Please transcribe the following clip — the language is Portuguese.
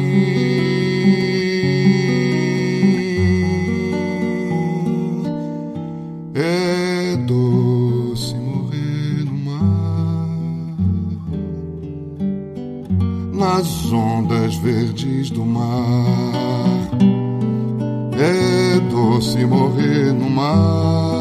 É doce morrer no mar, nas ondas verdes do mar. É doce morrer no mar,